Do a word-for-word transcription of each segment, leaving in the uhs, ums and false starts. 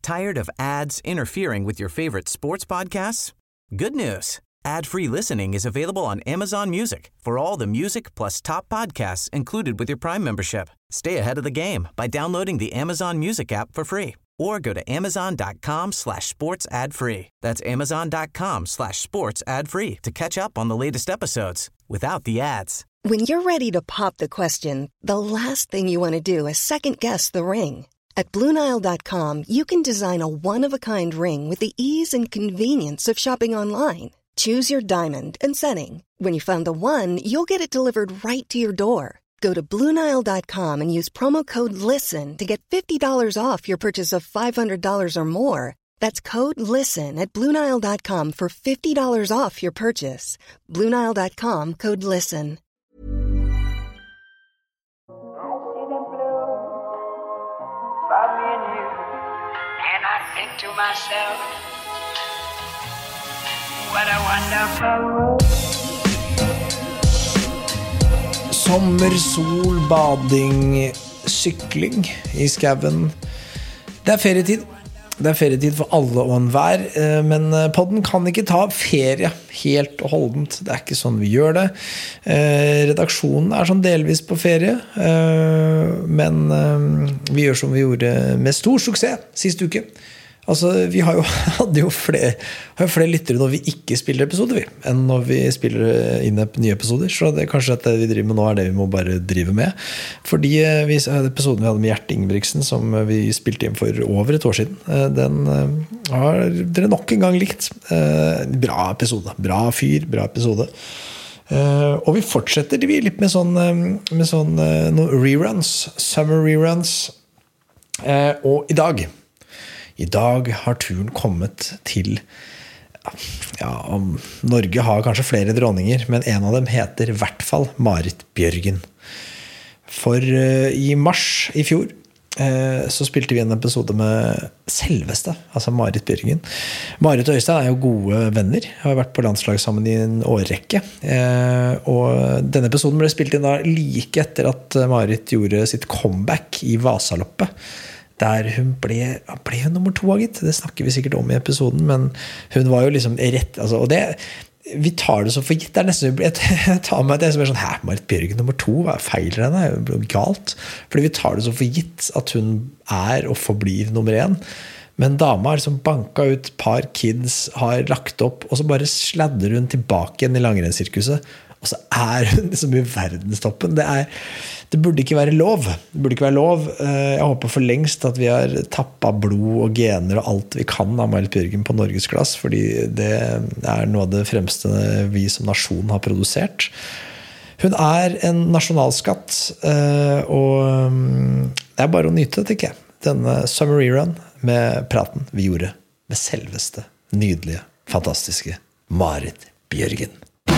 Tired of ads interfering with your favorite sports podcasts? Good news. Ad-free listening is available on Amazon Music for all the music plus top podcasts included with your Prime membership. Stay ahead of the game by downloading the Amazon Music app for free or go to amazon.com slash sports ad free. That's amazon.com slash sports ad free to catch up on the latest episodes without the ads. When you're ready to pop the question, the last thing you want to do is second-guess the ring. At Blue Nile dot com, you can design a one-of-a-kind ring with the ease and convenience of shopping online. Choose your diamond and setting. When you find the one, you'll get it delivered right to your door. Go to Blue Nile dot com and use promo code LISTEN to get fifty dollars off your purchase of five hundred dollars or more. That's code LISTEN at Blue Nile dot com for fifty dollars off your purchase. Blue Nile dot com, code LISTEN. And I think to myself, what a wonderful world. Sommer, sol, bading, sykling i skauen. Det er ferietid. Det er ferietid for alle og enhver, men podden kan ikke ta ferie helt og holdent. Det er ikke sånn vi gjør det. Redaksjonen er sånn delvis på ferie, men vi gjør som vi gjorde med stor suksess siste uke. Altså, vi har jo, hadde jo flere, har jo flere lyttere når vi ikke spiller episoder vi, enn når vi spiller inn nye episoder, så det er kanskje at det vi driver med nå er det vi må bare drive med. Fordi vi, episoden vi hadde med Gjert Ingebrigtsen, som vi spilte inn for over et år siden, den har dere nok en gang likt. Bra episode, bra fyr, bra episode. Og vi fortsetter vi litt med sånn, med sånn noen reruns, summer reruns. Og i dag I dag har turen kommet til, ja, om Norge har kanskje flere dronninger, men en av dem heter i hvert fall Marit Bjørgen. For uh, i mars i fjor uh, så spilte vi en episode med selveste, altså Marit Bjørgen. Marit og Øystein er jo gode venner, har vært på landslag sammen i en årrekke, uh, og denne episoden ble spilt inn da like etter at Marit gjorde sitt comeback i Vasaloppet, der hun ble, ble hun nummer to, gitt. Det snakker vi sikkert om i episoden, men hun var jo liksom rett, altså, og det, vi tar det så for gitt, det er nesten, jeg tar meg det som er sånn, hæ, Marit Bjørgen nummer to, hva feiler henne, det er jo galt, fordi vi tar det så for gitt at hun er og forblir nummer en, men dama har liksom banket ut par kids, har lagt opp, og så bare sladder hun tilbake igjen i langrennssirkuset, og så er hun liksom i verdenstoppen. Det er, det burde ikke være lov. Det burde ikke være lov. Jeg håper for lengst at vi har tappet blod og gener og alt vi kan av Marit Bjørgen på Norgesklass, fordi det er noe av det fremste vi som nasjon har produsert. Hun er en nasjonalskatt, og det er bare å nyte, tenker jeg. Denne summer rerun med praten vi gjorde med selveste, nydelige, fantastiske Marit Bjørgen.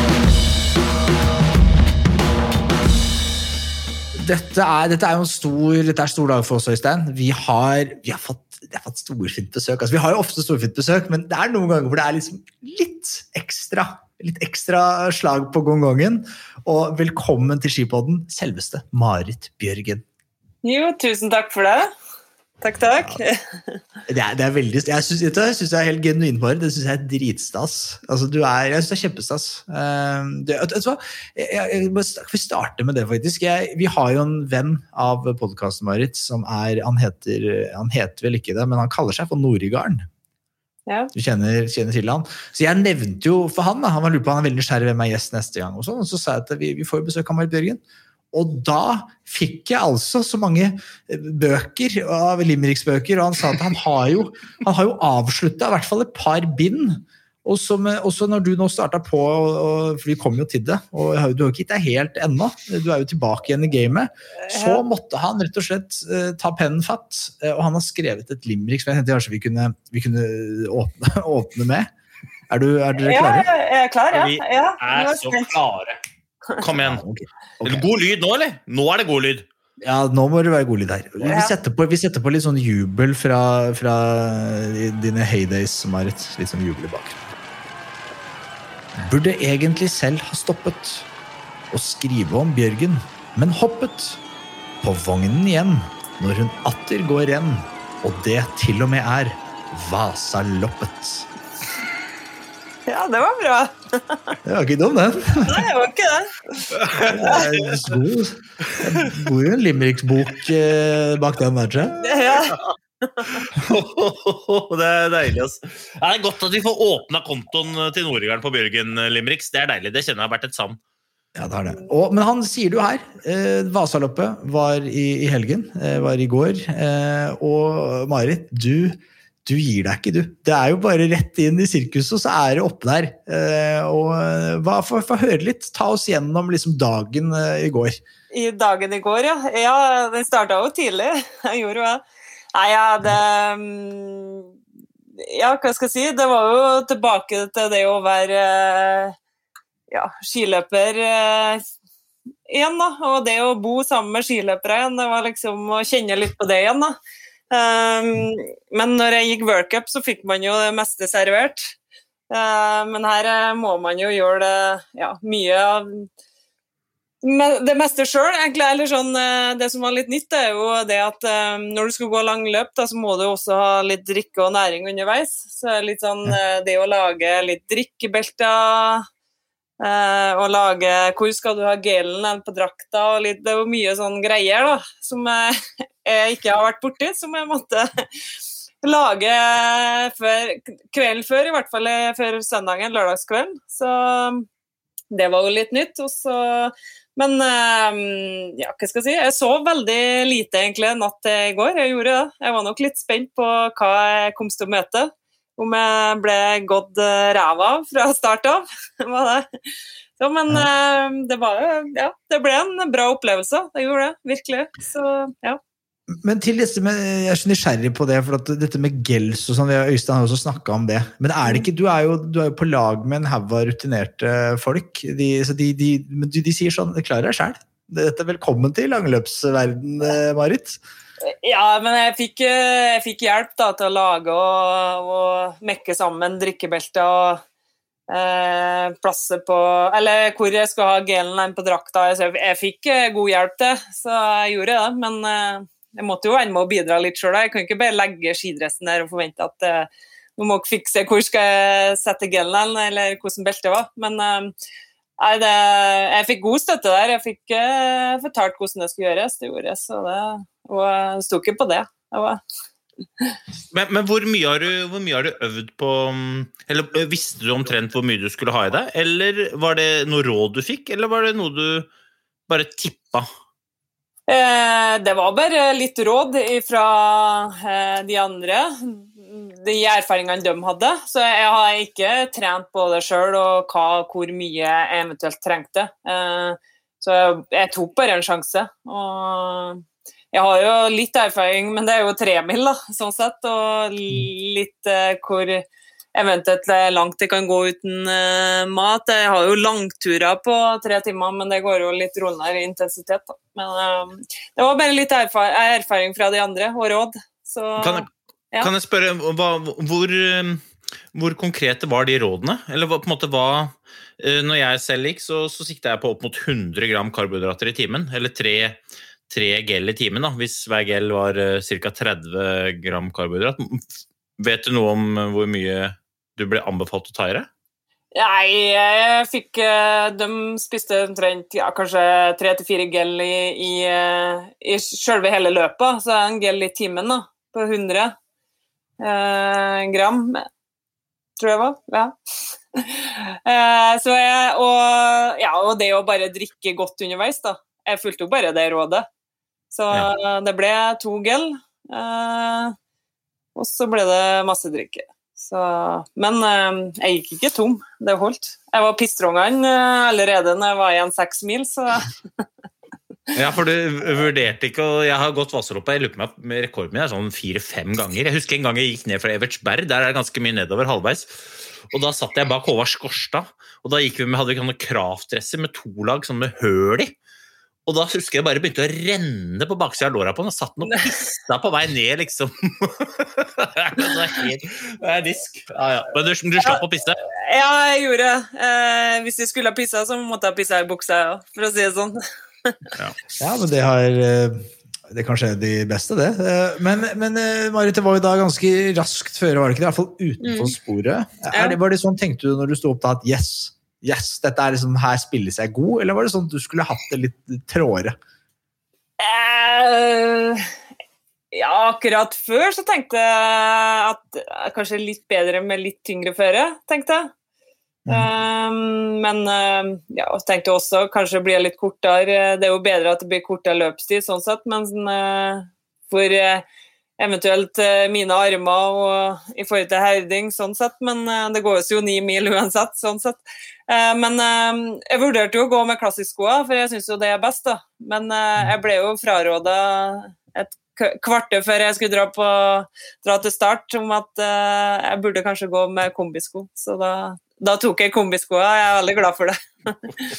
Dette er, dette er jo en stor, dette er en stor dag for oss, Øystein. Vi har, vi har fått, vi har fått storfint besøk. Altså, vi har jo ofte storfint besøk, men det er noen ganger hvor det er liksom litt ekstra, litt ekstra slag på gongongen. Og velkommen til Skipodden, selveste Marit Bjørgen. Jo, tusen takk for det. Takk, takk. Ja. Det, er, det er veldig, jeg synes, jeg synes det er helt genuint, Marit. Det synes jeg er dritstas. Altså, du er, jeg synes det er kjempestas. Uh, det, vet du hva? Jeg, jeg, jeg vil starte med det, faktisk. Jeg, vi har jo en venn av podcasten, Marit, som er, han heter, han heter vel ikke det, men han kaller seg for Norigarden. Ja. Du kjenner, kjenner til han. Så jeg nevnte jo for han, da, han var lurt på, han er veldig nysgjerrig hvem er gjest neste gang, og, sånn, og så sa jeg at vi, vi får besøk av Marit Bjørgen. Og da fikk jeg altså så mange bøker av limericksbøker, og han sa at han har jo, han har jo avsluttet i hvert fall et par bind, og så, med, og så når du nå startet på, og, for vi kom jo til det, og du har ikke gitt deg helt ennå, du er jo tilbake igjen i gamet, så måtte han rett og slett uh, ta pennen fatt, uh, og han har skrevet et limerick som jeg tenkte kanskje vi kunne, vi kunne åpne, åpne med. Er, du, er dere klare? Ja, jeg er klar, ja. Vi ja. er så klare. Kom igjen. Okay. Okay. God lyd nå, eller? Nå er det god lyd. Ja, nå må det være god lyd her. Vi setter på, vi setter på litt sånn jubel fra, fra dine heydays, Marit. Litt sånn jubel i bak. Burde egentlig selv ha stoppet og skrive om Bjørgen, men hoppet på vognen igjen når hun atter går renn. og det til og med er Vasaloppet. Ja, det var bra. Det var ikke dum, den. Nei, det var ikke det. Jeg er god. Jeg bor jo en Limericks-bok eh, bak den der, tror jeg. Ja. Det er deilig, altså. Det er godt at vi får åpnet kontoen til Nordegården på Bjørgen Limericks. Det er deilig, det kjenner jeg har vært et savn. Ja, det er det. Og, men han sier det jo her. Eh, Vasaloppet var i, i helgen, eh, var i går. Eh, og Marit, du... Du gir deg ikke, du. Det er jo bare rett inn i sirkuset, og så er det oppe der. Eh, og hva, for, for høre litt, ta oss gjennom liksom dagen eh, i går. I dagen i går, ja. Ja, den startet jo tidlig. Jeg gjorde jo det. Nei, ja, det... Ja, hva skal jeg si? Det var jo tilbake til det å være ja, skiløper eh, igjen, da. Og det å bo sammen med skiløpere igjen, det var liksom å kjenne litt på det igjen, da. Um, men når jeg gikk World Cup så fikk man jo det meste servert uh, men her uh, må man jo gjøre det ja, mye av det meste selv egentlig, eller sånn, uh, det som var litt nytt er jo det at uh, når du skal gå lang løp da, så må du også ha litt drikke og næring underveis, så litt sånn uh, det å lage litt drikkebelter uh, og lage, hvor skal du ha gelen eller på drakta og litt, det er jo mye sånn greier da, som uh, jeg ikke har vært borti, som jeg måtte lage før, kvelden før, i hvert fall før søndagen, lørdagskvelden. Så det var jo litt nytt. Og så, men ja, hva skal jeg si? Jeg så veldig lite egentlig natt i går. Jeg gjorde det. Jeg var nok litt spent på hva jeg kom til å møte. Om jeg ble gått ræv av fra start av. Var det. Så, men det var ja, det ble en bra opplevelse. Det gjorde det, virkelig. Så ja. Men til disse med, jeg er så nysgjerrig på det, for at dette med gels og sånn, Øystein har også snakket om det, men er det ikke, du er jo, du er jo på lag med en haug av rutinerte folk, de, så de, de, de, de sier sånn, det klarer deg selv, dette er velkommen til langløpsverden, Marit. Ja, men jeg fikk, jeg fikk hjelp da, til å lage og, og mekke sammen drikkebelter og eh, plasser på, eller hvor jeg skal ha gelen på drakta, jeg, jeg fikk god hjelp til, så jeg gjorde det, men eh, jeg måtte jo være med å bidra litt selv. Jeg kan ikke bare legge skidressen der og forvente at uh, nå må jeg fikse hvor skal jeg sette gelen eller hvordan beltet var. Men uh, nei, det, jeg fikk god støtte der. Jeg fikk uh, fortalt hvordan det skulle gjøres. Det gjorde jeg, så det, og jeg stod ikke på det. det var... men, men hvor mye har du, hvor mye har du øvd på, eller visste du omtrent hvor mye du skulle ha i deg? Eller var det noe råd du fikk, eller var det noe du bare tippa? Eh, det var bare litt råd fra eh, de andre, de erfaringene de hadde, så jeg har ikke trent på det selv og hva, hvor mye jeg eventuelt trengte. Eh, så jeg, jeg tok bare en sjanse, og jeg har jo litt erfaring, men det er jo tre mil da, sånn sett, og litt eh, hvor eventuelt langt jeg kan gå uten uh, mat. Jeg har jo langturer på tre timer, men det går jo litt roligere i intensitet. Da. Men uh, det var bare litt erfar erfaring fra de andre, og råd. Så, kan, jeg, ja. kan jeg spørre, hva, hvor, hvor konkrete var de rådene? Eller på en måte hva, når jeg selv gikk, så, så siktet jeg på opp mot hundre gram karbohydrater i timen, eller tre, tre gel i timen, da, hvis hver gel var uh, ca. tretti gram karbohydrat. Vet du noe om hvor mye du ble anbefalt å ta i det? Nei, jeg fikk, de spiste omtrent ja, kanskje tre til fire gel i, i, i selve hele løpet, så en gel i timen da, på hundre eh, gram, tror jeg var, ja. eh, så jeg, og, ja, og det å bare drikke godt underveis da, jeg fulgte jo bare det rådet, så ja. Det ble to gel, eh, og så ble det masse drikke. Så, men eh, jeg gikk ikke tom, det holdt. Jeg var pistrongen eh, allerede når jeg var igjen seks mil, så... Ja, for du vurderte ikke, og jeg har gått Vasaloppet, jeg lurer på meg med rekorden min er sånn fire-fem ganger. Jeg husker en gang jeg gikk ned fra Evertsberg, der er det ganske mye nedover halvveis, og da satt jeg bak Håvard Skorstad, og da gikk vi med, hadde vi sånne kraftdresser med to lag, sånn med høl i, og da husker jeg bare begynte å renne på baksiden av låra på den, og satt den og pista på vei ned, liksom. Det er helt, det er disk. Ja, ja. Men du, du slapp å pisse? Ja, jeg gjorde det. Eh, hvis jeg skulle ha pissa, så måtte jeg pisse i buksa, ja, for å si det sånn. Ja. Ja, men det har, Det kanskje er de beste, det. Men, men Marit, det var jo da ganske raskt før, var det ikke det? I hvert fall utenfor mm. sporet. Er det, var det sånn, tenkte du når du stod opp da, at yes, yes, dette er liksom, her spiller seg god, eller var det sånn at du skulle hatt det litt trådere? Uh, ja, akkurat før så tenkte jeg at kanskje litt bedre med litt tyngre føre, tenkte jeg. Mm. Um, men uh, ja, jeg tenkte også kanskje blir litt kortere. Det er jo bedre at det blir kortere løpstid sånn sett, men uh, for uh, eventuelt uh, mine armer og i forhold til herding sånn sett, men uh, det går jo ni mil uansett sånn sett. Uh, men uh, jeg vurderte jo å gå med klassisk-skoa, for jeg synes jo det er best da. Men uh, jeg ble jo frarådet et kvarter før jeg skulle dra, på, dra til start om at uh, jeg burde kanskje gå med kombisko, så da Da tok jeg kombiskoa, jeg er veldig glad for det.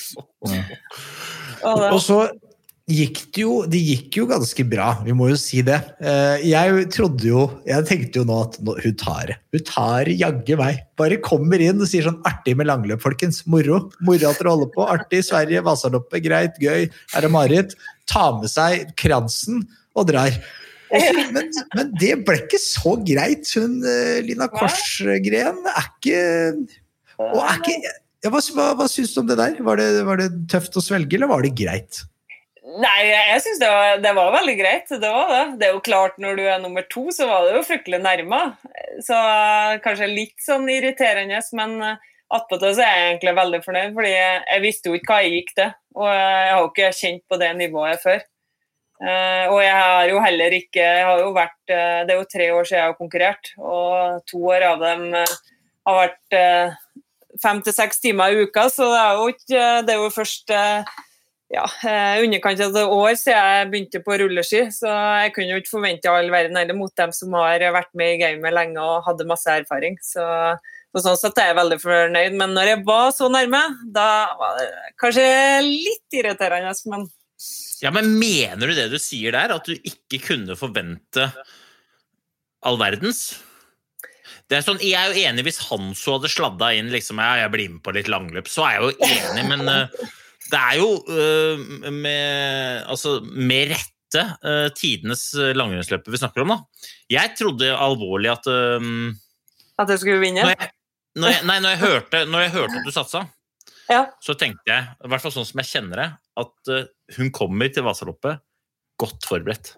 og, og så gikk det jo, det gikk jo ganske bra, vi må jo si det. Jeg trodde jo, jeg tenkte jo nå at hun tar det. Hun tar jagge meg. Bare kommer inn og sier sånn artig med langløp, folkens. Moro. Moro at dere holder på. Artig, Sverige, Vasaloppet, greit, gøy. Her er Marit. Ta med seg kransen og drar. Men, men det ble ikke så greit. Hun, Lina Korsgren, er ikke... Og er ikke, ja, hva, hva, hva synes du om det der? Var det, var det tøft å svelge, eller var det greit? Nei, jeg synes det var, det var veldig greit, det var det. Det er jo klart, når du er nummer to, så var det jo fryktelig nærme. Så kanskje litt sånn irriterende, men attpåtil så er jeg egentlig veldig fornøyd, fordi jeg visste jo ikke hva jeg gikk til, og jeg har jo ikke kjent på det nivået før. Og jeg har jo heller ikke, jeg har jo vært, det er jo tre år siden jeg har konkurrert, og to år av dem har vært fem til seks timer i uka, så det er jo, ikke, det er jo først ja, underkant av et år siden jeg begynte på rulleski, så jeg kunne jo ikke forvente all verden eller mot dem som har vært med i gamet lenge og hadde masse erfaring, så, så sånn sett er jeg veldig fornøyd, men når jeg var så nærme, da var det kanskje litt irriterende, men... Ja, men mener du det du sier der, at du ikke kunne forvente all verdens? Det er sånn, jeg er jo enig hvis han så hadde sladda inn liksom, ja, jeg blir med på litt langløp, så er jeg jo enig, men uh, det er jo uh, med, altså, med rette uh, tidenes langrennsløpet vi snakker om da. Jeg trodde alvorlig at uh, at du skulle vinne? Når jeg, når jeg, nei, når jeg, hørte, når jeg hørte at du satsa, ja. Så tenkte jeg, i hvert fall sånn som jeg kjenner det, at uh, hun kommer til Vasaloppet godt forberedt.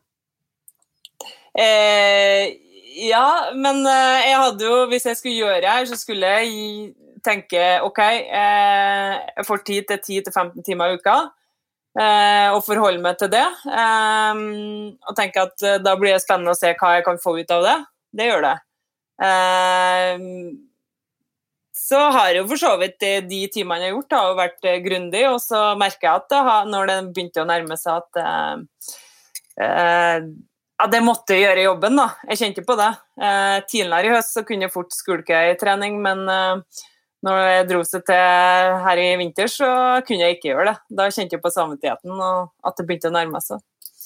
Eh... Ja, men uh, jeg hadde jo, hvis jeg skulle gjøre her, så skulle jeg tenke, ok, eh, jeg får tid til ti til femten timer i uka, eh, og forholde meg til det, eh, og tenke at uh, da blir det spennende å se hva jeg kan få ut av det. Det gjør det. Eh, så har jo for så vidt de, de timene jeg har gjort, har jo vært uh, grundig, og så merker jeg at det har, når det begynte å nærme seg at... Uh, uh, Ja, det måtte jeg gjøre i jobben da. Jeg kjente på det. Eh, tidligere i høst så kunne jeg fort skulke i trening, men eh, når jeg dro seg til her i vinter så kunne jeg ikke gjøre det. Da kjente jeg på samvittigheten og at det begynte å nærme seg.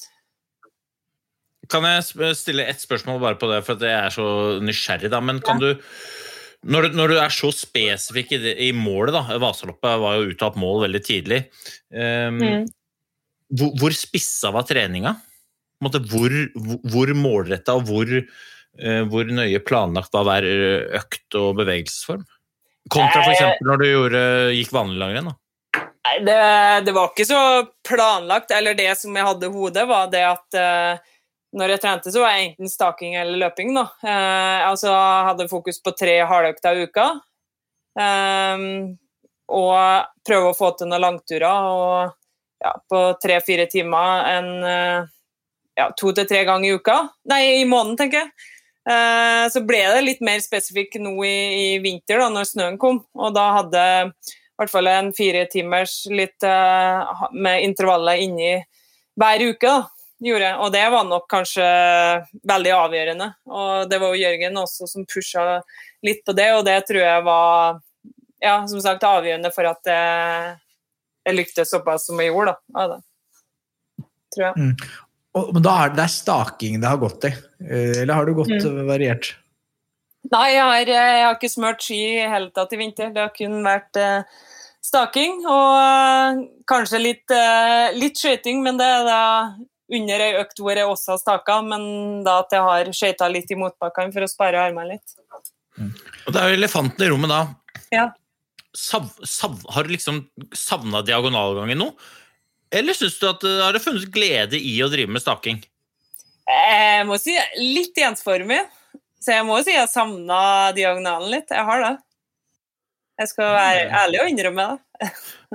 Kan jeg stille et spørsmål bare på det, for at jeg er så nysgjerrig da, men kan ja. du, når du, når du er så spesifikk i, det, i målet da, Vasaloppet var jo uttatt mål veldig tidlig, um, mm. hvor, hvor spissa var treninga? Måte, hvor, hvor målrettet og hvor, uh, hvor nøye planlagt var hver økt og bevegelsesform? Kontra for eksempel når du gjorde, gikk vanlig langrenn da? Nei, det, det var ikke så planlagt, eller det som jeg hadde i hodet var det at uh, når jeg trente så var jeg enten staking eller løping da. Uh, altså hadde fokus på tre halvøkter i uka, um, og prøve å få til noen langturer, og ja, på tre-fire timer en... Uh, Ja, to til tre ganger i uka. Nei, i måneden, tenker jeg. Eh, så ble det litt mer spesifikk nå i, i vinter, da, når snøen kom. Og da hadde i hvert fall en fire timers litt eh, med intervaller inni hver uke, da, gjorde jeg. Og det var nok kanskje veldig avgjørende. Og det var jo Jørgen også som pushet litt på det, og det tror jeg var, ja, som sagt, avgjørende for at jeg, jeg lyktes såpass som jeg gjorde, da, av det. Tror jeg. Mm. Og, men da er det staking det har gått i, eller har du gått mm. variert? Nei, jeg har, jeg har ikke smørt ski i hele tatt i vinter, det har kun vært uh, staking, og uh, kanskje litt, uh, litt skjøting, men det er da under en økt hvor jeg også har staket, men da at jeg har skjøtet litt i motbakkene for å spare armene litt. Mm. Og det er jo elefanten i rommet da. Ja. Sav, sav, har du liksom savnet diagonalgangen nå? Eller synes du at har det funnet glede i å drive med staking? Jeg må si litt ensformig, så jeg må si jeg savnet diagonalen litt. Jeg har det. Jeg skal være ærlig og innrømme det.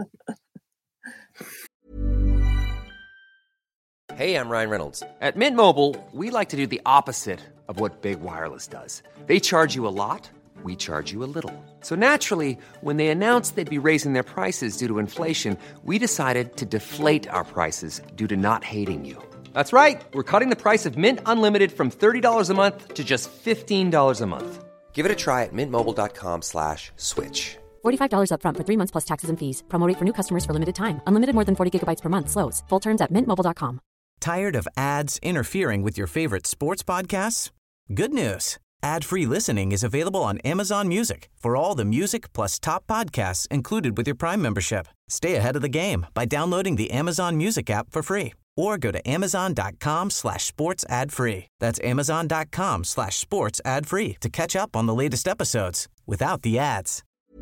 Hey, I'm Ryan Reynolds. At Mint Mobile, we like to do the opposite of what Big Wireless does. They charge you a lot, we charge you a little. So naturally, when they announced they'd be raising their prices due to inflation, we decided to deflate our prices due to not hating you. That's right. We're cutting the price of Mint Unlimited from thirty dollars a month to just fifteen dollars a month. Give it a try at mintmobile.com slash switch. forty-five dollars up front for three months plus taxes and fees. Promo rate for new customers for limited time. Unlimited more than forty gigabytes per month. Slows full terms at mint mobile dot com. Tired of ads interfering with your favorite sports podcasts? Good news. Ad-free listening is available on Amazon Music for all the music plus top podcasts included with your Prime membership. Stay ahead of the game by downloading the Amazon Music app for free or go to amazon.com slash sports ad free. That's amazon.com slash sports ad free to catch up on the latest episodes without the ads.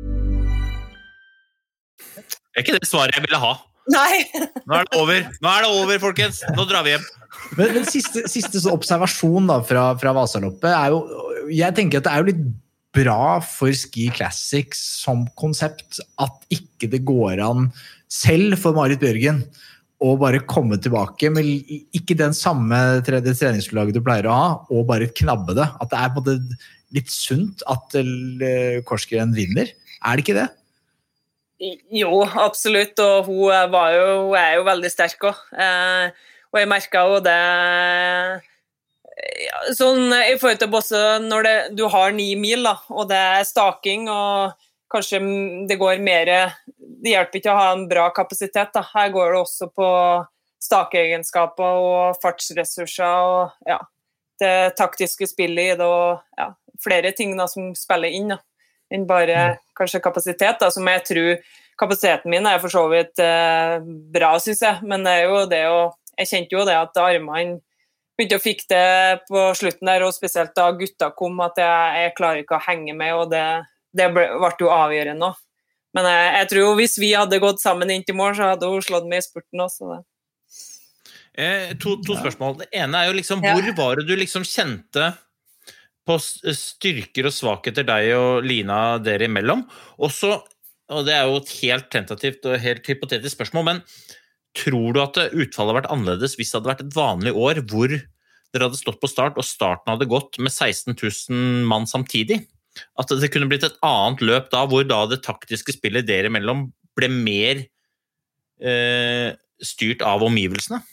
Det er ikke det svaret jeg ville ha. Nei. Nå er det over. Nå er det over, folkens. Nå drar vi hjem. Men, men siste, siste observasjon da fra, fra Vasaloppet er jo, jeg tenker at det er jo litt bra for Ski Classics som konsept at ikke det går an selv for Marit Bjørgen å bare komme tilbake med ikke den samme tredje treningslaget du pleier å ha, og bare knabbe det. At det er på det litt sunt at Korsgren vinner. Er det ikke det? Jo, absolutt, og hun, var jo, hun er jo veldig sterk også. Eh, og jeg merket jo det ja, sånn i forhold til Bosse, når det, du har ni mil da, og det er staking, og kanskje det går mer, det hjelper ikke å ha en bra kapasitet da. Her går det også på stakeegenskaper og fartsressurser og ja, det taktiske spillet i det, og ja, flere ting da, som spiller inn da. Enn bare kanskje kapasitet da, som jeg tror kapasiteten min er for så vidt eh, bra, synes jeg, men det er jo det å, jeg kjente jo det at armene begynte å fikk det på slutten der, og spesielt da gutta kom, at jeg, jeg klarer ikke å henge med, og det, det ble, ble jo avgjørende nå. Men jeg, jeg tror jo hvis vi hadde gått sammen inn til mål, så hadde hun slått meg i spurten også. Det. Eh, to, to spørsmål. Det ene er jo liksom, ja. Hvor var det du liksom kjente på styrker og svakheter deg og Lina dere imellom. Også, og det er jo et helt tentativt og helt hypotetisk spørsmål, men tror du at utfallet hadde vært annerledes hvis det hadde vært et vanlig år hvor dere hadde stått på start og starten hadde gått med seksten tusen mann samtidig? At det kunne blitt et annet løp da, hvor da det taktiske spillet dere imellom ble mer eh, styrt av omgivelsene?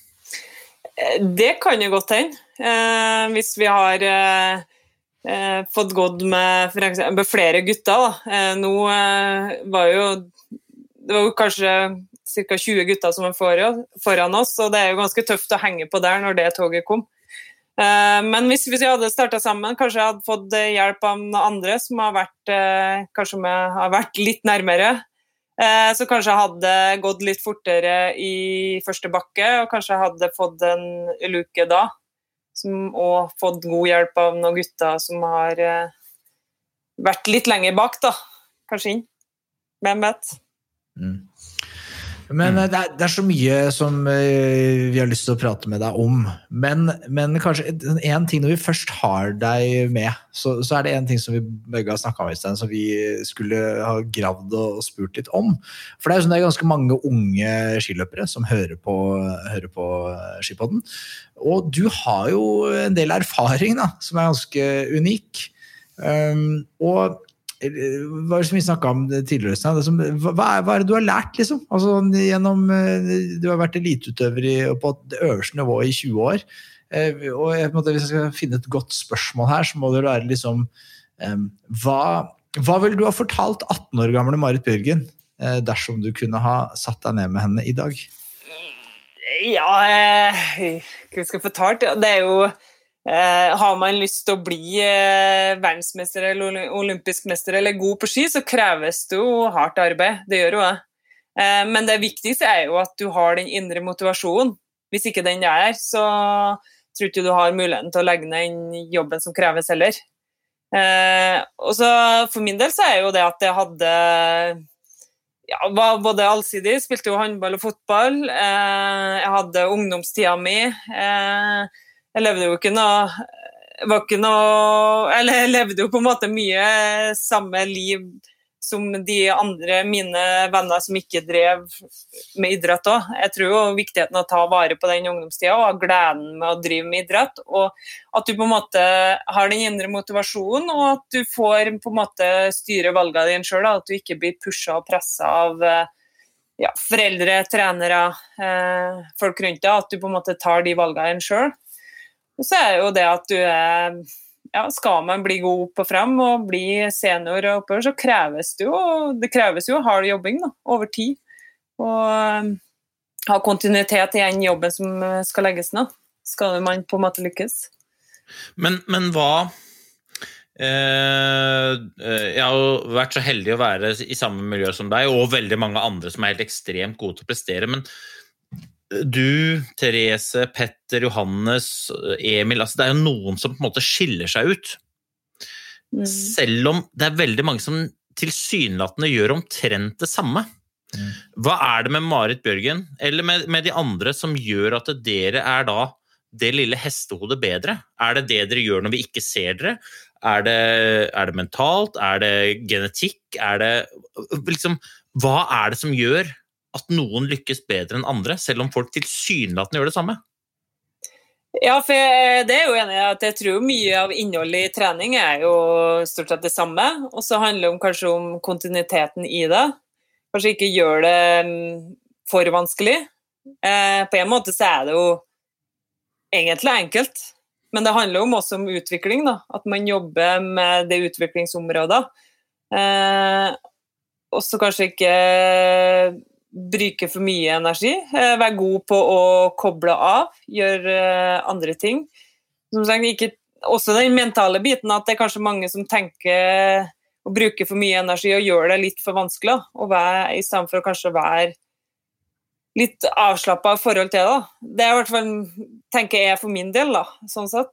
Det kan jo godt hende. Eh, hvis vi har... Eh, Eh, fått gått med, for eksempel, med flere gutter da. Eh, nå eh, var jo det var jo kanskje cirka tjue gutter som var foran, foran oss, og det er jo ganske tøft å henge på der når det toget kom. Eh, men hvis, hvis vi hadde startet sammen, kanskje jeg hadde fått hjelp av noen andre som har vært, eh, kanskje med, har vært litt nærmere, eh, så kanskje jeg hadde gått litt fortere i første bakke, og kanskje jeg hadde fått en luke da. Som, og fått god hjelp av noen gutter som har eh, vært litt lenger bak da, kanskje inn. Hvem vet? Mm. Men mm. det, er, det er så mye som uh, vi har lyst til å prate med deg om, men, men kanskje en ting når vi først har deg med, så, så er det en ting som vi begge har snakket om, Øystein, som vi skulle ha gravd og spurt litt om. For det er jo sånn, det er ganske mange unge skiløpere som hører på, hører på Skipodden, og du har jo en del erfaring da, som er ganske unik. Um, og hva er det som vi snakket om tidligere? Hva er, hva er det du har lært, liksom? Altså, gjennom, du har vært eliteutøver i, på det øverste nivået i tjue år, og jeg, måtte, hvis jeg skal finne et godt spørsmål her, så må det være liksom, um, hva, hva vil du ha fortalt atten år gamle Marit Bjørgen, uh, dersom du kunne ha satt deg ned med henne i dag? Ja, eh, hva skal jeg fortalt? Det er jo Eh, har man lyst til å bli eh, verdensmester eller olympisk mester eller god på ski, så kreves det jo hardt arbeid, det gjør jo det. Eh, men det viktigste er jo at du har den indre motivasjonen. Hvis ikke den er, så tror ikke du har muligheten til å legge ned den jobben som kreves heller. Eh, og så for min del så er jo det at jeg hadde ja, var både allsidig, spilte jo håndball og fotball, eh, jeg hadde ungdomstida mi, eh, jeg levde jo ikke noe, var ikke noe, eller jeg levde jo på en måte mye samme liv som de andre mine venner som ikke drev med idrett også. Jeg tror jo viktigheten å ta vare på den ungdomstida og ha gleden med å drive med idrett, og at du på en måte har den indre motivasjonen, og at du får på en måte styre valgene dine selv, at du ikke blir pushet og presset av ja, foreldre, trenere, eh, folk rundt deg, at du på en måte tar de valgene dine selv. Og så er jo det at du er ja, skal man bli god opp og frem og bli senior og oppover, så kreves det jo, det kreves jo hard jobbing da, over tid, og um, ha kontinuitet i en jobben som skal legges ned, skal man på en måte lykkes. Men, men hva, eh, jeg har jo vært så heldig å være i samme miljø som deg, og veldig mange andre som er helt ekstremt gode til å prestere, men du, Therese, Petter, Johannes, Emil, altså det er jo noen som på en måte skiller seg ut. Mm. Selv om det er veldig mange som tilsynelatende gjør omtrent det samme. Mm. Hva er det med Marit Bjørgen, eller med, med de andre, som gjør at dere er da det lille hestehodet bedre? Er det det dere gjør når vi ikke ser dere? Er det, er det mentalt? Er det genetikk? Er det, liksom, hva er det som gjør at noen lykkes bedre enn andre, selv om folk tilsynelatende gjør det samme? Ja, for jeg, det er jo enig at jeg tror mye av innholdet i trening er jo stort sett det samme, og så handler det om, kanskje om kontinuiteten i det. Kanskje ikke gjør det for vanskelig. Eh, på en måte så er det jo egentlig enkelt, men det handler jo også om utvikling, da. At man jobber med det utviklingsområdet. Eh, og så kanskje ikke bruke for mye energi, være god på å koble av, gjøre andre ting. Som sagt, ikke, også den mentale biten, at det er kanskje mange som tenker å bruke for mye energi og gjøre det litt for vanskelig, og være, i stedet for å kanskje være litt avslappet i forhold til det. Det er i hvert fall, tenker jeg for min del, da, sånn sett.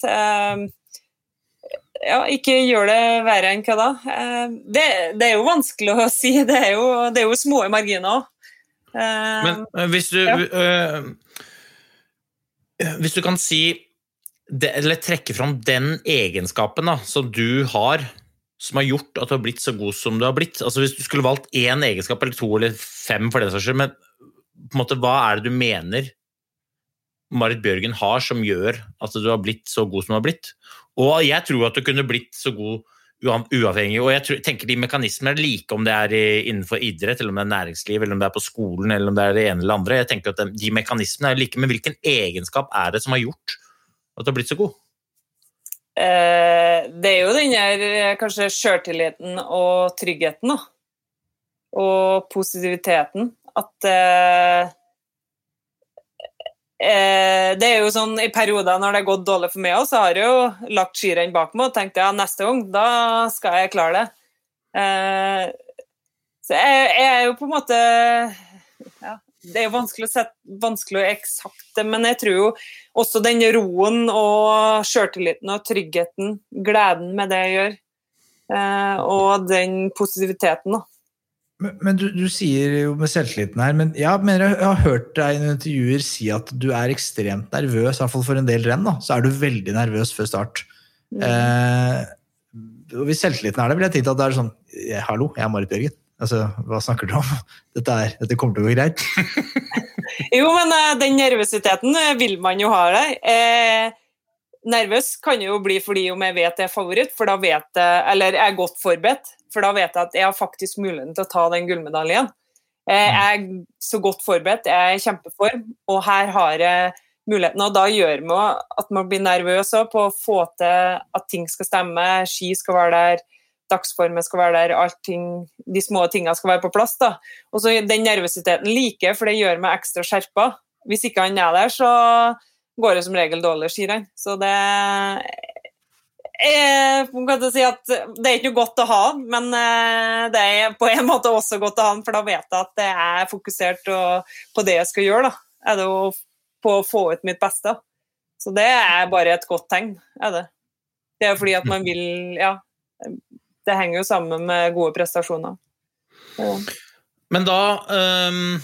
Ja, ikke gjør det verre enn hva da. Det, det er jo vanskelig å si, det er jo, det er jo små marginer også. Men hvis du ja. øh, hvis du kan si det, eller trekke fram den egenskapen da, som du har, som har gjort at du har blitt så god som du har blitt, altså hvis du skulle valgt en egenskap eller to eller fem for den saks skyld, men på en måte, hva er det du mener Marit Bjørgen har som gjør at du har blitt så god som du har blitt? Og jeg tror at du kunne blitt så god uavhengig, og jeg tror, tenker de mekanismer er like om det er innenfor idrett, eller om det er næringsliv, eller om det er på skolen, eller om det er det ene eller andre. Jeg tenker at de mekanismene er like, men hvilken egenskap er det som har gjort at du har blitt så god? Eh, det er jo den der kanskje selvtilliten og tryggheten da. Og positiviteten, at eh, det er jo sånn i perioder når det har gått dårlig for meg også, så har jeg jo lagt skirenn bak meg og tenkt ja, neste gang, da skal jeg klare det. Så jeg, jeg er jo på en måte ja, det er jo vanskelig å sette, vanskelig å eksakte, men jeg tror jo også den roen og selvtilliten og tryggheten, gleden med det jeg gjør, og den positiviteten da. Men, men du, du sier jo med selvtilliten her, men jeg mener jeg har hørt deg i noen intervjuer si at du er ekstremt nervøs, i hvert fall for en del renn da, så er du veldig nervøs før start. Mm. Eh, og hvis selvtilliten er det, vil jeg tenke at det er sånn, hallo, jeg er Marit Bjørgen. Altså, hva snakker du om? Dette, er, dette kommer til å gå greit. Jo, men uh, den nervøsiteten uh, vil man jo ha der. Eh, nervøs kan jo bli fordi om jeg vet jeg er favoritt, for da vet jeg, eller jeg er godt forberedt, for da vet jeg at jeg har faktisk muligheten til å ta den gullmedaljen. Jeg er så godt forberedt, jeg er i kjempeform, og her har jeg muligheten, og da gjør man at man blir nervøs på å få til at ting skal stemme, ski skal være der, dagsformen skal være der, allting, de små tingene skal være på plass da. Og så den nervøsiteten liker, for det gjør meg ekstra skjerpet. Hvis ikke han er der, så går det som regel dårlig skirenn. Så det Jeg kan si at det er ikke noe godt å ha, men det er på en måte også godt å ha, for da vet jeg at det er fokusert på det jeg skal gjøre. Da. Er det å på å få ut mitt beste. Så det er bare et godt tegn, er det. Det er fordi at man vil, ja, det henger jo sammen med gode prestasjoner. Ja. Men da, um,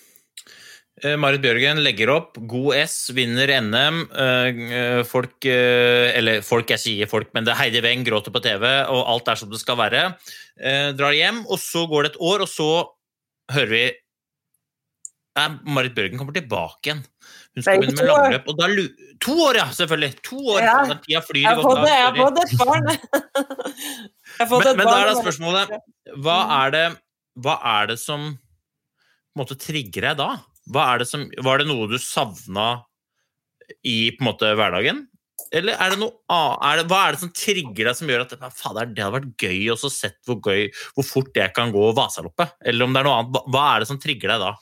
Marit Bjørgen legger opp, god S, vinner N M, uh, folk, uh, eller folk, jeg sier folk, men det er Heidi Weng, gråter på T V, og alt er som det skal være, uh, drar hjem, og så går det et år, og så hører vi, uh, Marit Bjørgen kommer tilbake igjen. Hun skal begynne med langløp, og da to år, ja, selvfølgelig. To år. Ja. Jeg flyr jeg har det, jeg har fått et barn. men, men da er det spørsmålet, hva er det, hva er det som på måte trigger deg da? Hva er det som, var det noe du savnet i på en måte hverdagen? Eller er det noe, er det, hva er det som trigger deg som gjør at fader, det hadde vært gøy å sett hvor gøy, hvor fort jeg kan gå Vasaloppet? Eller om det er noe annet, hva er det som trigger deg da?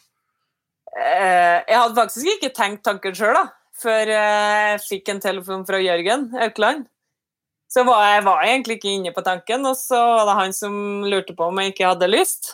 Jeg hadde faktisk ikke tenkt tanken selv da, før jeg fikk en telefon fra Jørgen Aukland. Så var jeg var egentlig ikke inne på tanken, og så var det han som lurte på om jeg ikke hadde lyst.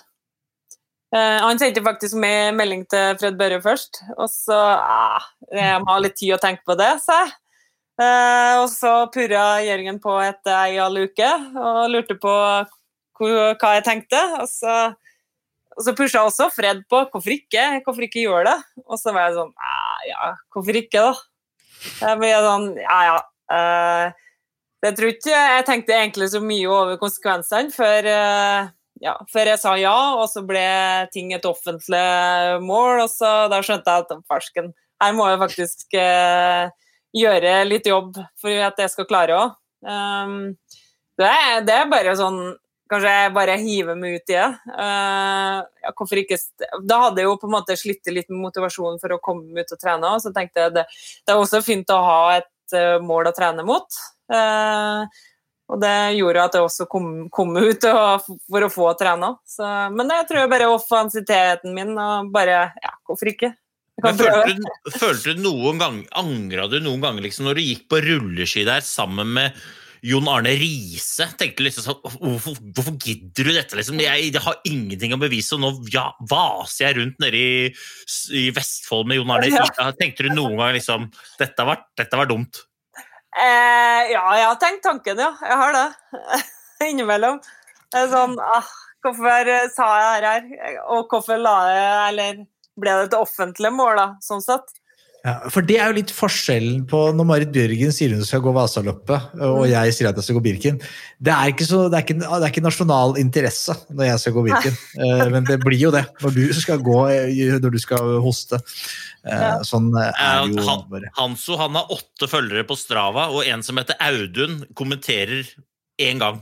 Han sendte faktisk med melding til Fred Børre først, og så, ah, jeg må ha litt tid å tenke på det, sa jeg. Og så purret Jørgen på etter ei alle uke, og lurte på hva jeg tenkte, og så Og så pushet jeg også Fred på, hvorfor ikke? Hvorfor ikke gjøre det? Og så var jeg sånn, ja, hvorfor ikke da? Jeg ble sånn, ja, ja. Uh, jeg tror ikke, jeg tenkte egentlig så mye over konsekvensene før, uh, ja, før jeg sa ja, og så ble ting et offentlig mål, og så da skjønte jeg at farsken, her må jeg faktisk uh, gjøre litt jobb for at jeg skal klare også. Um, det, er, det er bare sånn, kanskje jeg bare hiver meg ut i det. Uh, ja, hvorfor ikke? Da hadde jeg jo på en måte slitt litt med motivasjonen for å komme ut og trene, og så tenkte jeg det, det er også fint å ha et uh, mål å trene mot. Uh, og det gjorde at jeg også kom, kom ut og, for å få trene. Så, men jeg tror bare offensiteten min, og bare, ja, hvorfor ikke? Men følte du, følte du noen gang, angret du noen ganger liksom, når du gikk på rulleski der sammen med Jon Arne Riise, tenkte liksom sånn, hvorfor, hvorfor gidder du dette liksom? Jeg, jeg har ingenting å bevise, og nå ja, vaser jeg rundt nede i, i Vestfold med Jon Arne Riise. Ja. Tenkte du noen gang liksom, dette var, dette var dumt? Eh, ja, jeg har tenkt tanken, ja. Jeg har det. Innimellom. Det er sånn, ah, hvorfor sa jeg det her? Og hvorfor la jeg, eller ble det et offentlig mål da, sånn sett? Ja, for det er jo litt forskjellen på når Marit Bjørgen sier hun skal gå Vasaloppet, og jeg sier at jeg skal gå Birken. Det er ikke, så, det er ikke, det er ikke nasjonal interesse når jeg skal gå Birken, men det blir jo det når du skal gå, når du skal hoste. Sånn er jo han, Hanso, han har åtte følgere på Strava, og en som heter Audun kommenterer en gang.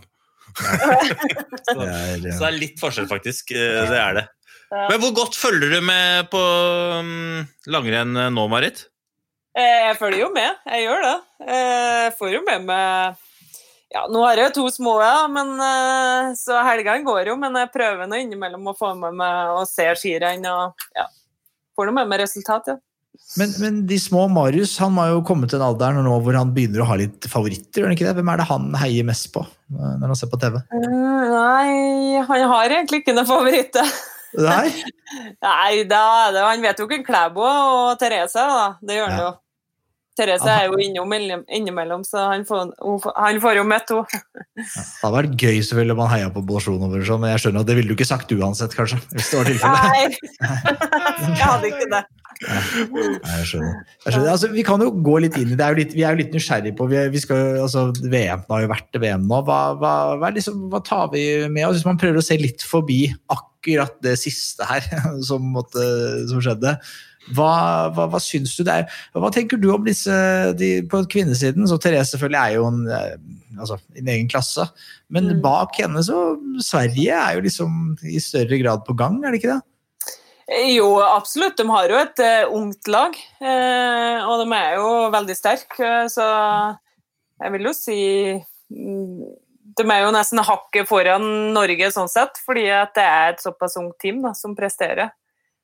så, det er, ja. Så det er litt forskjell faktisk, det er det. Men hvor godt følger du med på um, langrenn nå, Marit? Jeg følger jo med, jeg gjør det. Jeg får jo med meg, ja, nå har jeg to små, ja, men så helgene går jo, men jeg prøver nå innimellom å få med meg og se skirenn, og ja, får noe med meg resultat, ja. Men, men de små, Marius, han har jo kommet til en alder nå hvor han begynner å ha litt favoritter, gjør han ikke det? Hvem er det han heier mest på når han ser på T V? Uh, nei, han har egentlig ikke noen favoritter. Nei? Nei, da, da, han vet jo ikke Klæbo og Therese, da. Det gjør han ja. Jo. Therese er jo innom, innimellom, så han får, han får jo møtt henne. Ja, det hadde vært gøy selvfølgelig om han heier på Bolsjonover, men jeg skjønner at det ville du ikke sagt uansett, kanskje, hvis det var tilfellet. Nei, jeg hadde ikke det. Nei, jeg skjønner. Jeg skjønner. Altså, vi kan jo gå litt inn i det, er jo litt, vi er jo litt nysgjerrige på, vi, vi skal, altså, V M har jo vært V M nå, hva, hva, hva, liksom, hva tar vi med oss, hvis man prøver å se litt forbi akkurat det siste her, som, måtte, som skjedde, hva, hva, hva syns du det er, hva tenker du om disse, de, på kvinnesiden, så Therese selvfølgelig er jo en, altså, i en egen klasse, men mm. bak henne så, Sverige er jo liksom i større grad på gang, er det ikke det? Jo, absolutt. De har jo et uh, ungt lag, uh, og de er jo veldig sterke, uh, så jeg vil jo si um, de er jo nesten hakket foran Norge sånn sett, fordi at det er et såpass ungt team da, som presterer.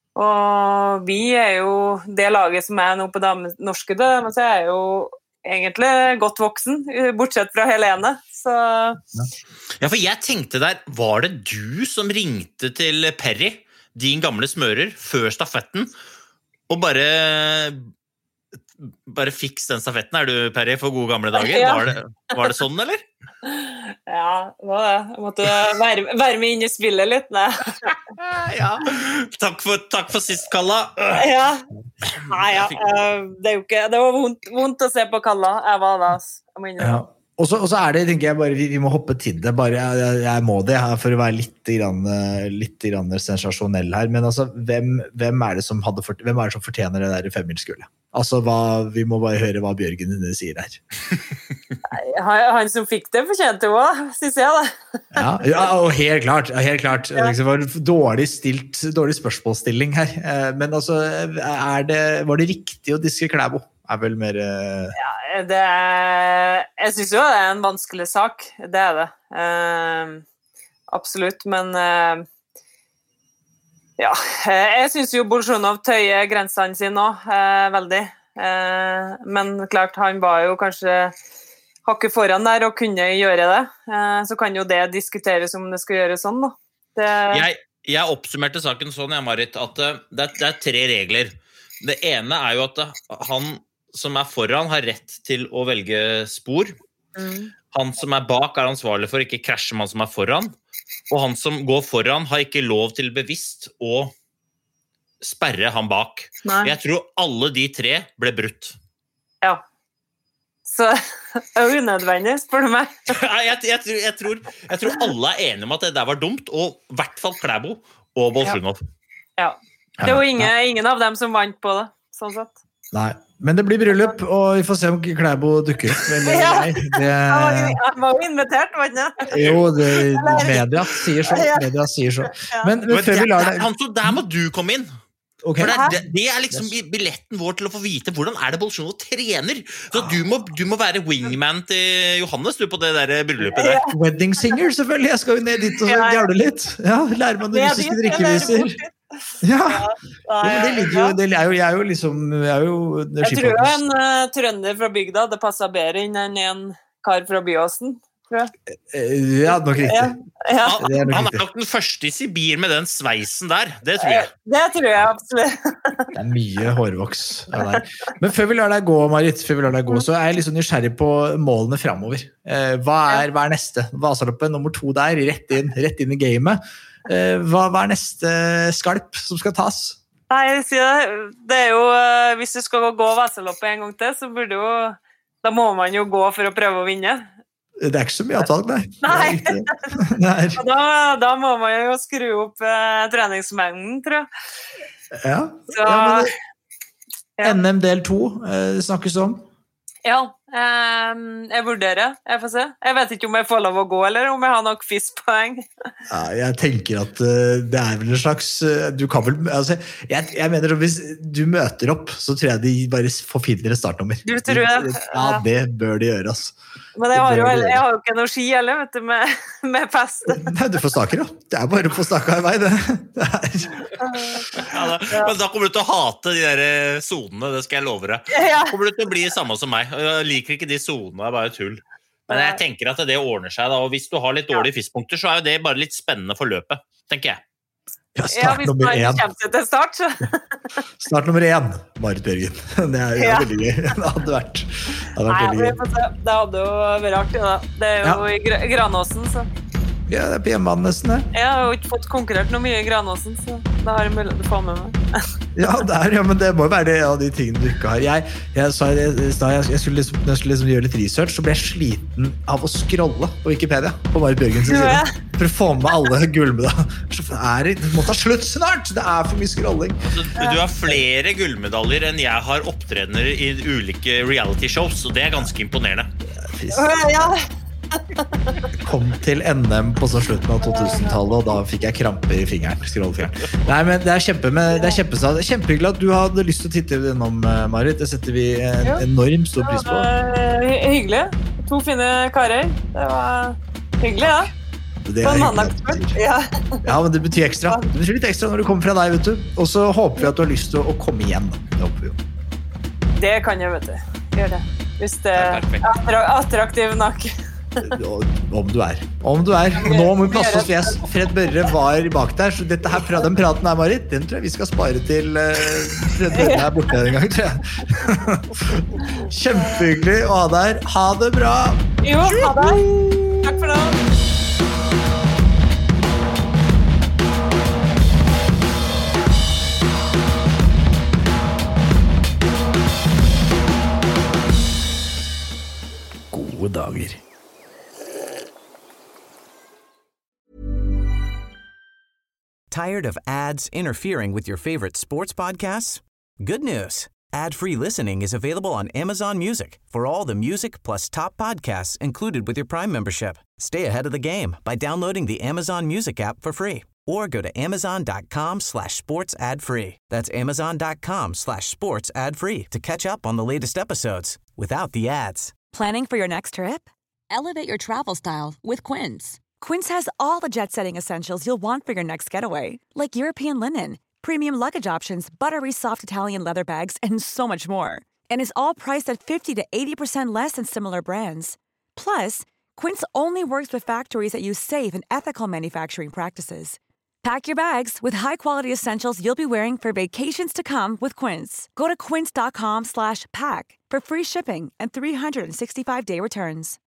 Og vi er jo det laget som er nå på dames, norske, men så er jo egentlig godt voksen, bortsett fra Helene. Så... Ja, for jeg tenkte der, var det du som ringte til Perry, din gamle smører, før stafetten, og bare bare fiks den stafetten, er du, Perry, for gode gamle dager? Ja. Var det, var det sånn, eller? Ja, det var det. Jeg måtte være, være med inn i spillet litt, nei. Ja, takk for, takk for sist, Kalla. Ja, nei, ja, det er jo ikke, det var vondt, vondt å se på Kalla, jeg var da, jeg må innrømme. Ja. Og så, og så er det, tenker jeg, bare, vi, vi må hoppe til det, bare, jeg, jeg må det her for å være litt, grann, litt grann sensasjonell her, men altså, hvem, hvem, er det som hadde, hvem er det som fortjener det der femmilsgullet? Altså, hva, vi må bare høre hva Bjørgen sier her. Han, han som fikk det fortjente jo, synes jeg da. Ja, ja, og helt klart, helt klart. Ja. Det var dårlig, stilt, dårlig spørsmålstilling her, men altså, er det, var det riktig å diske Klæbo? Er vel mer... Ja, det er, jeg synes jo det er en vanskelig sak, det er det. Uh, absolutt, men uh, ja, jeg synes jo Bolsjunov tøyer grensene sine også, uh, veldig. Uh, men klart, han var jo kanskje hakket foran der og kunne gjøre det. Uh, så kan jo det diskuteres om det skal gjøres sånn da. Det... Jeg, jeg oppsummerte saken sånn, ja, Marit, at uh, det, er, det er tre regler. Det ene er jo at uh, han... som er foran har rett til å velge spor. Mm. Han som er bak er ansvarlig for å ikke krasje med han som er foran. Og han som går foran har ikke lov til bevisst å sperre han bak. Nei. Jeg tror alle de tre ble brutt. Ja. Så det er unødvendig, spør du meg. jeg, jeg, jeg, tror, jeg, tror, jeg tror alle er enige om at det der var dumt, og i hvert fall Klæbo og Bolsjunov. Ja. ja. Det var ingen, ingen av dem som vant på det, sånn sett. Nei. Men det blir bryllup, og vi får se om Klæbo dukker opp. Eller, ja. Nei, det... Han var jo invitert, var det ikke? Jo, det, media sier så. Media sier så. Men, men før vi lar det... Hanso, der må du komme inn. Okay. For det, det er liksom billetten vår til å få vite hvordan er det Bolsjunov trener. Så du må, du må være wingman til Johannes du på det der bryllupet der. Wedding singer, selvfølgelig. Jeg skal jo ned dit og gjøre det litt. Ja, lærer man det russiske drikkeviser. Ja, ja. Ja, men det ligger jo, det er jo, jeg er jo liksom jeg, er jo, jeg tror jo en uh, trønder fra bygda det passet bedre inn enn en kar fra Byåsen, tror jeg. Ja, nok riktig. Ja. Ja. Han, er nok han er nok den første i Sibir med den sveisen der, det tror jeg. Det tror jeg absolutt. Det er mye hårvoks der. Men før vi lar deg gå, Marit, før vi lar deg gå, så er jeg liksom nysgjerrig på målene fremover. Hva er, hva er neste? Vasaloppet nummer to der, rett inn, rett inn i gamet. Hva, hva er neste skalp som skal tas? Nei, jeg sier det. Det er jo, hvis du skal gå Vasaloppet en gang til, så burde jo, da må man jo gå for å prøve å vinne. Det er ikke så mye avtalt, nei. Nei. nei. Da, da må man jo skru opp eh, treningsmengden, tror jeg. Ja, så, ja men det, ja. N M del to eh, snakkes om. Ja, eh, jeg vurderer, jeg får se. Jeg vet ikke om jeg får lov å gå, eller om jeg har nok fiskpoeng. Ja, jeg tenker at uh, det er vel en slags, uh, du kan vel, altså, jeg, jeg mener at hvis du møter opp, så tror jeg de bare får finere startnummer. Du tror det? Ja, det bør de gjøre, altså. Men jeg har, jo, jeg har jo ikke noe ski, eller, vet du, med, med pest. Nei, du får staker, da. Det er bare å få staker i vei, det. det er... ja, da, men da kommer du til å hate de der zonene, det skal jeg love deg. Da kommer du til å bli samme som meg. Jeg liker ikke de zonene, det er bare tull. Men jeg tenker at det ordner seg, da. Og hvis du har litt dårlige fiskpunkter, så er jo det bare litt spennende for løpet, tenker jeg. Ja, start ja, nummer én. Til start. Start nummer én, Marit Bjørgen. Det er ja. veldig gøy. Det hadde vært, det hadde vært Nei, veldig gøy. Det hadde jo vært artig, da. Det er jo ja. i Granåsen, så... Ja, det er på hjemmebanen nesten, det. Jeg har jo ikke fått konkurrert noe mye i Granåsen, så da har jeg mulighet til å få med meg. ja, det er, ja, men det må jo være en av de tingene du ikke har. Jeg, jeg, sa, jeg, jeg, jeg skulle, liksom, jeg skulle liksom gjøre litt research, så ble jeg sliten av å scrolle på Wikipedia, på Marit Bjørgens side, for å få med alle gullmedaljer. Det må ta slutt snart! Det er for mye scrolling. Altså, du har flere gullmedaljer enn jeg har opptredener i ulike reality shows, og det er ganske imponerende. Ja, kom til N M på slutten av to-tusen-tallet, og da fikk jeg kramper i fingeren, scrollfingeren. Nei, men det er kjempe, det er kjempe, kjempehyggelig at du hadde lyst til å titte innom, Marit. Det setter vi en enormt stor pris på. Ja, hyggelig. To fine karer. Det var hyggelig, ja. Det er hyggelig. Ja. ja, men det betyr ekstra. Det betyr litt ekstra når du kommer fra deg, vet du. Og så håper vi at du har lyst til å komme igjen. Det håper vi jo. Det kan jeg, vet du. Gjør det. Hvis det er attraktiv nok. Om du er. Om du er. Nå må vi passe oss, for jeg, Fred Børre var bak der, så dette her, den praten her, Marit, den tror jeg vi skal spare til uh, Fred Børre er borte en gang, tror jeg. Kjempehyggelig å ha deg her. Ha det bra! Jo, ha det. Takk for det. Gode dager. Tired of ads interfering with your favorite sports podcasts? Good news. Ad-free listening is available on Amazon Music for all the music plus top podcasts included with your Prime membership. Stay ahead of the game by downloading the Amazon Music app for free or go to amazon.com slash sports ad free. That's amazon.com slash sports ad free to catch up on the latest episodes without the ads. Planning for your next trip? Elevate your travel style with Quince. Quince has all the jet-setting essentials you'll want for your next getaway, like European linen, premium luggage options, buttery soft Italian leather bags, and so much more. And is all priced at fifty to eighty percent less than similar brands. Plus, Quince only works with factories that use safe and ethical manufacturing practices. Pack your bags with high-quality essentials you'll be wearing for vacations to come with Quince. Go to quince.com slash pack for free shipping and three sixty-five day returns.